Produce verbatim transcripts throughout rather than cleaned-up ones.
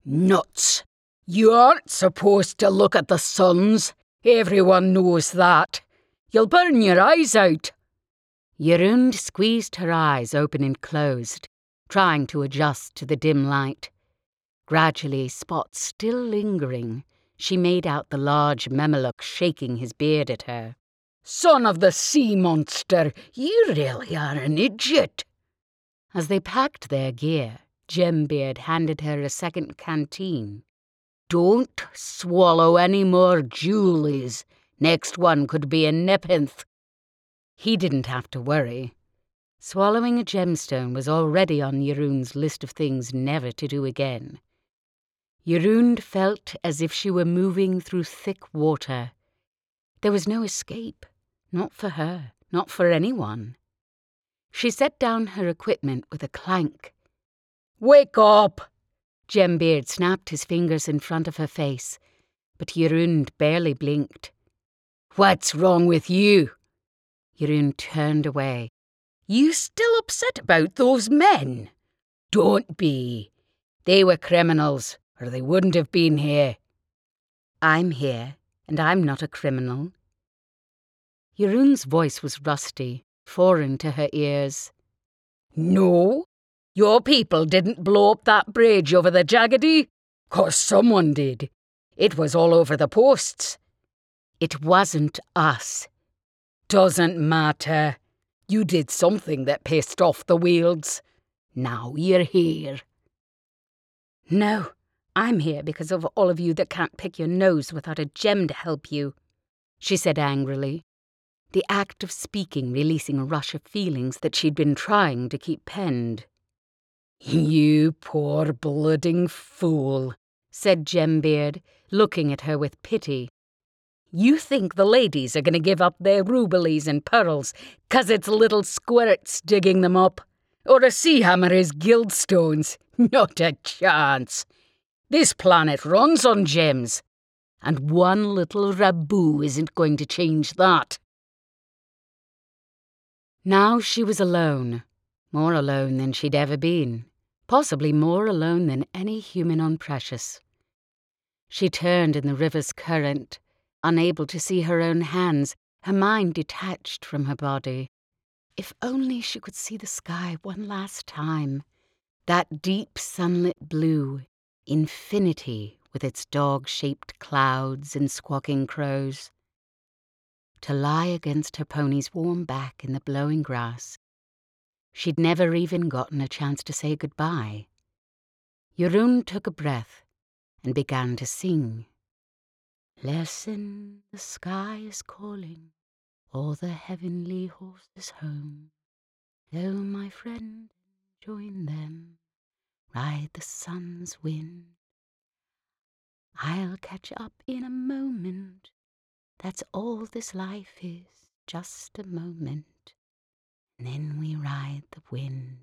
Nuts! You aren't supposed to look at the suns. Everyone knows that. You'll burn your eyes out. Jorund squeezed her eyes open and closed, trying to adjust to the dim light. Gradually, spots still lingering, she made out the large Mameluke shaking his beard at her. Son of the sea monster, you really are an idiot. As they packed their gear, Gembeard handed her a second canteen. Don't swallow any more Julies. Next one could be a Nepenthe. He didn't have to worry. Swallowing a gemstone was already on Jorund's list of things never to do again. Jorund felt as if she were moving through thick water. There was no escape, not for her, not for anyone. She set down her equipment with a clank. Wake up! Gembeard snapped his fingers in front of her face, but Jorund barely blinked. What's wrong with you? Jorund turned away. You still upset about those men? Don't be. They were criminals, or they wouldn't have been here. I'm here, and I'm not a criminal. Jorund's voice was rusty, foreign to her ears. No? Your people didn't blow up that bridge over the Jaggedy? 'Cause someone did. It was all over the posts. It wasn't us. Doesn't matter. You did something that pissed off the Wealds. Now you're here. No, I'm here because of all of you that can't pick your nose without a gem to help you, she said angrily, the act of speaking releasing a rush of feelings that she'd been trying to keep penned. You poor blooding fool, said Gembeard, looking at her with pity. You think the ladies are going to give up their rubies and pearls 'cause it's little squirts digging them up? Or a sea hammer is guildstones? Not a chance. This planet runs on gems, and one little Rabu isn't going to change that. Now she was alone, more alone than she'd ever been, possibly more alone than any human on Precious. She turned in the river's current, unable to see her own hands, her mind detached from her body. If only she could see the sky one last time, that deep sunlit blue, infinity with its dog-shaped clouds and squawking crows. To lie against her pony's warm back in the blowing grass. She'd never even gotten a chance to say goodbye. Jorund took a breath and began to sing. Listen, the sky is calling, all the heavenly horses home. Go, my friend, join them, ride the sun's wind. I'll catch up in a moment, that's all this life is, just a moment, and then we ride the wind.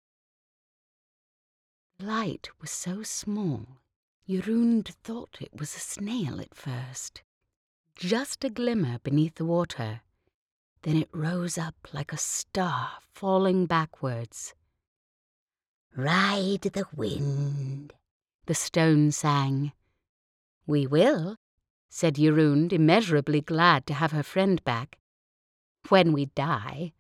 The light was so small, Jorund thought it was a snail at first. Just a glimmer beneath the water. Then it rose up like a star falling backwards. Ride the wind, the stone sang. We will, said Jorund, immeasurably glad to have her friend back. When we die.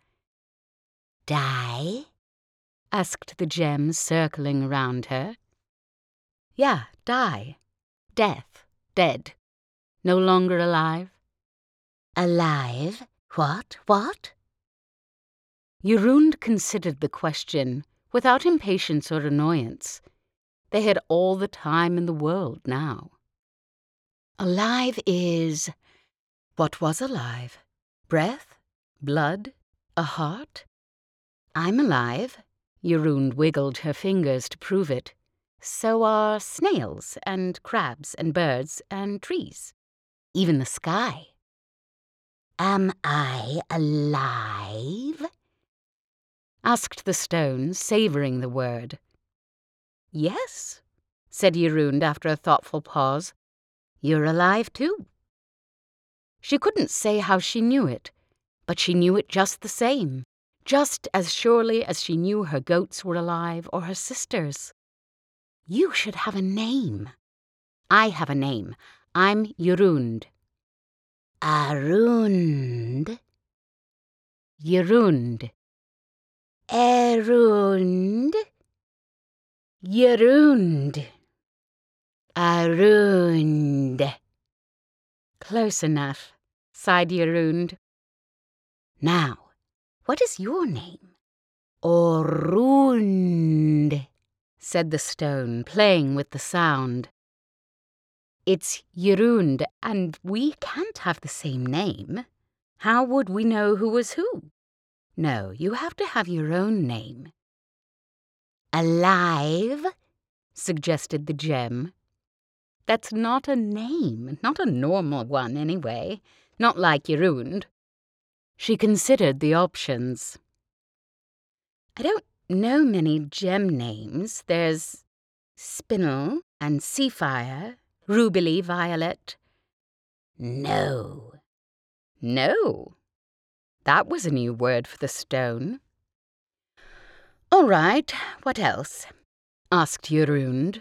Die? Asked the gem, circling around her. Yeah, die. Death. Dead. No longer alive. Alive? What? What? Jorund considered the question without impatience or annoyance. They had all the time in the world now. Alive is... What was alive? Breath? Blood? A heart? I'm alive. Jorund wiggled her fingers to prove it. So are snails and crabs and birds and trees. Even the sky. Am I alive? Asked the stone, savouring the word. Yes, said Jorund after a thoughtful pause. You're alive too. She couldn't say how she knew it, but she knew it just the same, just as surely as she knew her goats were alive or her sisters. You should have a name. I have a name. I'm Jorund. Arund. Jorund. Erund. Jorund. Arund. Close enough, sighed Jorund. Now, what is your name? Orund, said the stone, playing with the sound. It's Jorund, and we can't have the same name. How would we know who was who? No, you have to have your own name. Alive, suggested the gem. That's not a name, not a normal one anyway, not like Jorund. She considered the options. I don't know many gem names. There's Spinel and Seafire, Rubily Violet. No. No. That was a new word for the stone. All right, what else? Asked Jorund.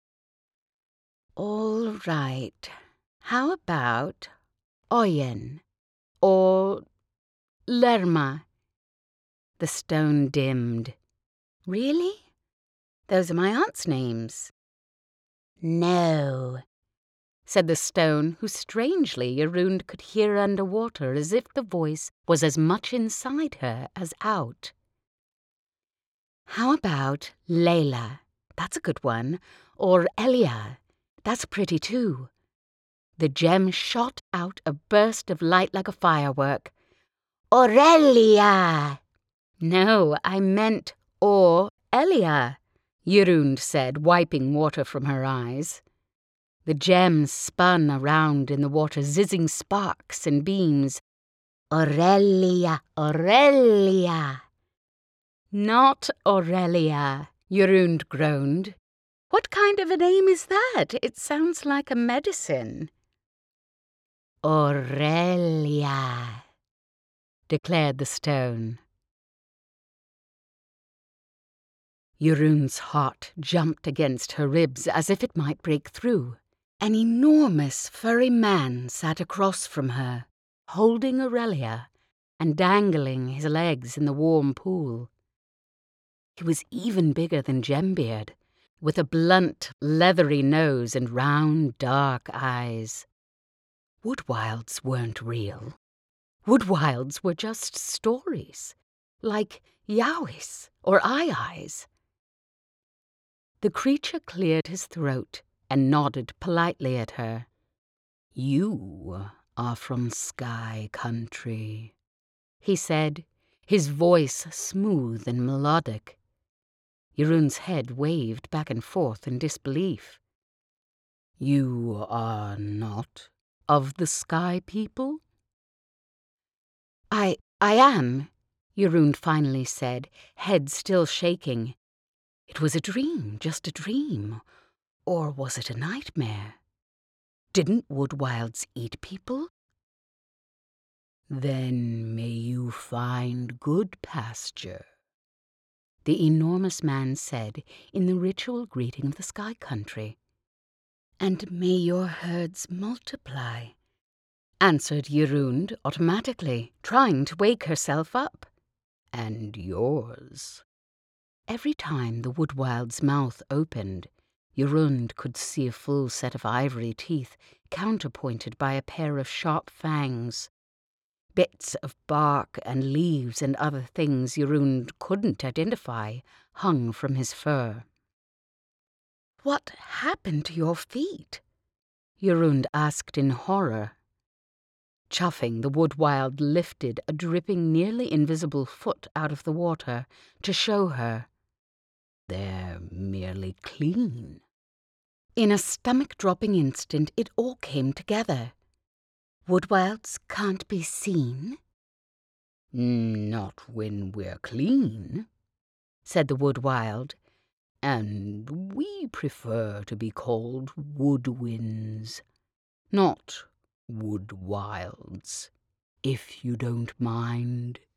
All right. How about Oyen or Lerma? The stone dimmed. Really? Those are my aunt's names. No, said the stone, who strangely Jorund could hear underwater as if the voice was as much inside her as out. How about Layla? That's a good one. Or Elia. That's pretty too. The gem shot out a burst of light like a firework. Aurelia! No, I meant or Elia, Jorund said, wiping water from her eyes. The gem spun around in the water, zizzing sparks and beams. Aurelia, Aurelia. Not Aurelia, Jorund groaned. What kind of a name is that? It sounds like a medicine. Aurelia, declared the stone. Jorund's heart jumped against her ribs as if it might break through. An enormous furry man sat across from her, holding Aurelia and dangling his legs in the warm pool. He was even bigger than Gembeard, with a blunt, leathery nose and round, dark eyes. Woodwilds weren't real. Woodwilds were just stories, like Yowis or Ai-Ais. The creature cleared his throat and nodded politely at her. You are from Sky Country, he said, his voice smooth and melodic. Jorund's head waved back and forth in disbelief. You are not of the Sky People? I, I am, Jorund finally said, head still shaking. It was a dream, just a dream. Or was it a nightmare? Didn't Woodwilds eat people? Then may you find good pasture, the enormous man said in the ritual greeting of the Sky Country. And may your herds multiply, answered Jorund automatically, trying to wake herself up. And yours. Every time the Woodwild's mouth opened, Jorund could see a full set of ivory teeth counterpointed by a pair of sharp fangs. Bits of bark and leaves and other things Jorund couldn't identify hung from his fur. What happened to your feet? Jorund asked in horror. Chuffing, the Woodwild lifted a dripping, nearly invisible foot out of the water to show her. They're merely clean. In a stomach-dropping instant, it all came together. Woodwilds can't be seen? Not when we're clean, said the Woodwild, and we prefer to be called Woodwinds, not Woodwilds, if you don't mind.